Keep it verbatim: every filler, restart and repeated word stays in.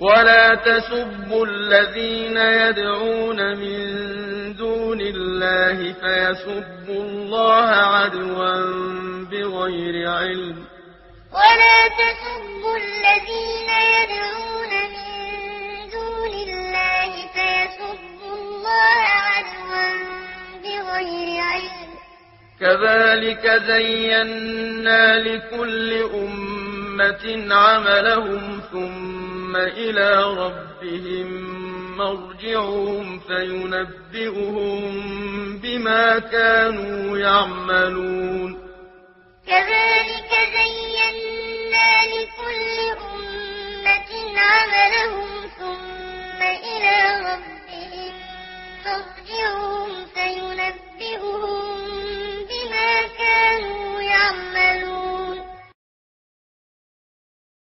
ولا تسبوا الذين يدعون من دون الله فيسبوا الله عدوا بغير علم ولا تسبوا الذين يدعون من دون الله فيسبوا الله عدوا بغير علم كذلك زينا لكل أمة عملهم ثم إلى ربهم مرجعهم فينبئهم بما كانوا يعملون كذلك زينا لكل